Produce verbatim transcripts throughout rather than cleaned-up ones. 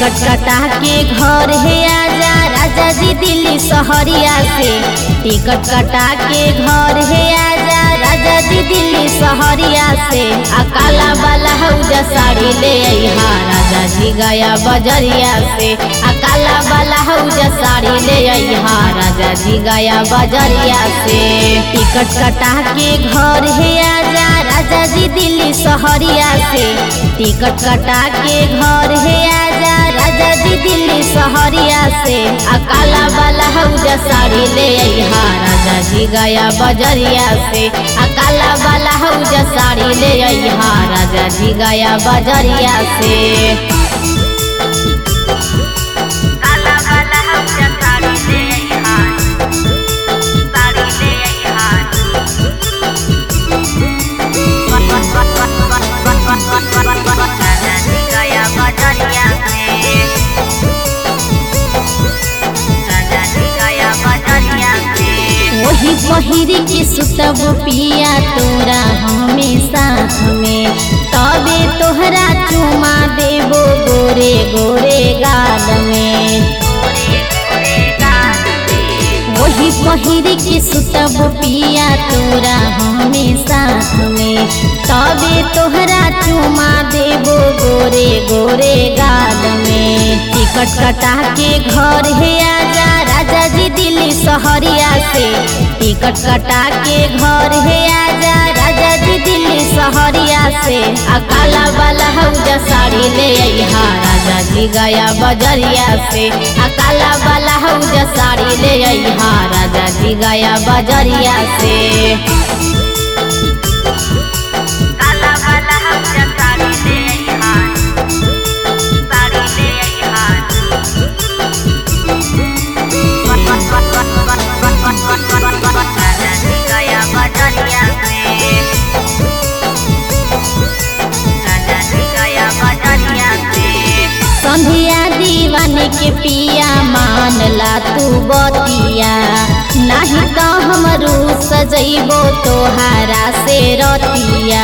Ticket कटा के घर है आजा राजा जी दिल्ली सहरिया से। टिकट कटा के घर है आजा राजा जी दिल्ली सहरिया से। आ काला वाला हौजा साड़ी ले अइहा राजा जी गया बजरिया से। आ काला वाला हौजा साड़ी ले अइहा राजा जी गया बजरिया से। टिकट कटा के घर है आजा राजा जी दिल्ली सहरिया से। टिकट कटा के घर है आजा राजा जी दिल्ली सहरिया से। आ काला वाला हौजा साड़ी ले अइहा राजा जी गया बजरिया से। आ काला वाला हौजा साड़ी ले अइहा राजा जी गया बजरिया से। काला वाला हौजा साड़ी ले अइहा साड़ी ले अइहा राजा जी गया बजरिया से। राजा जी गया बजरिया से। वही पहिरी के सुतब पिया तोरा हमेशा में। तबे तोहरा चुमा देबो गोरे गोरे गाल में। वही पहिरी के सुतब पिया तोरा हमेशा में। तबे तोहरा चुमा देबो गोरे गोरे गाल में। टिकट कटा के घर है आजा राजा जी दिल्ली सहरिया से। टिकट कटा के घर है आजा राजा जी दिल्ली सहरिया से। आ काला वाला हौजा साड़ी ले अइहा राजा जी गया बजरिया से। आ काला वाला हौजा साड़ी ले अइहा राजा जी गया बजरिया से। काला वाला हौजा साड़ी ले अइहा साड़ी ले अइहा राजा जी गया बजरिया से। राजा जी गया बजरिया से। संधिया दीवाने के पिया मानला तू बतिया। नहीं तो हमरू सजैबो तोहारा से रतिया।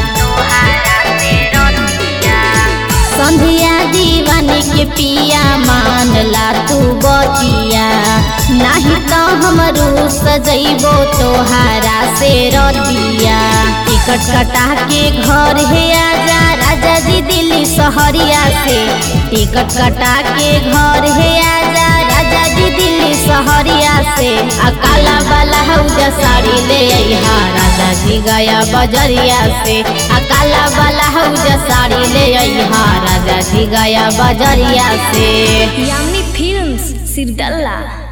संधिया दीवाने के पिया मानला तू बतिया। नहीं तो हमरू सजैबो तोहारा से रतिया। टिकट कटा के घर है आजा राजा जी दिल्ली सहरिया से। टिकट कटा के घर है आजा राजा जी दिल्ली सहरिया से। आ काला वाला हौजा साड़ी ले अइहा राजा जी गया बजरिया से। आ काला वाला हौजा साड़ी ले अइहा राजा जी गया बजरिया से। यामिनी फिल्म्स सिरदल्ला।